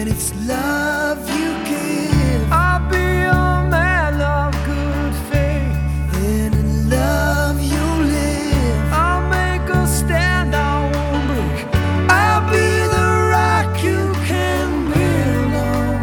it's love you give, I'll be a man of good faith. and in love you live. I'll make a stand, I won't break. I'll be the rock you can build on.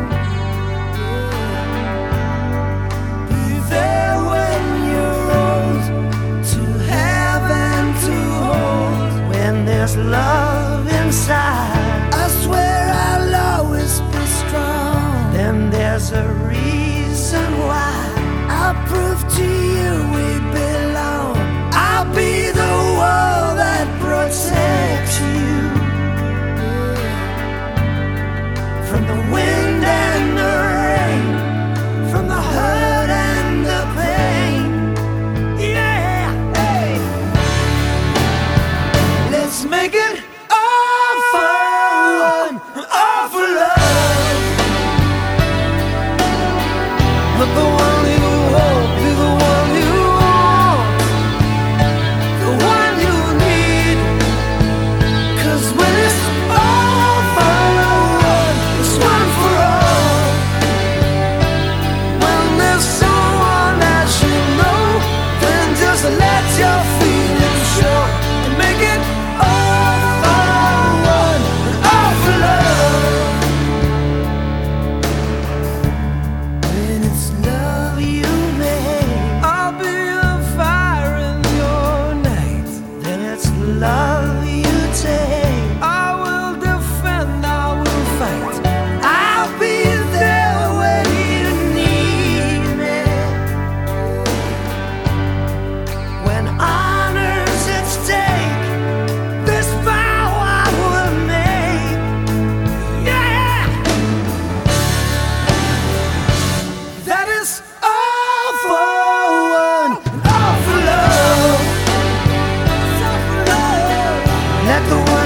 Be there when you're old, to have and to hold. When there's love inside, I swear I'll always be strong. then there's a reason why. I'll prove to you we belong. I'll be the wall that protects you from the wind and the rain, from the hurt and the pain. Yeah, hey. Let's make it all fun, all for love. Let the one you hold be the one you want, the one you need. 'Cause when it's all for one, it's one for all. When there's someone that you know, Then just let your feelings show and make it all for one, all for love. When it's love you make, I'll be the fire in your night. then it's love you take. I will defend, I will fight. I'll be there when you need me. When honor's at stake, this vow I will make. Yeah, that is all for one, all for love. Let the one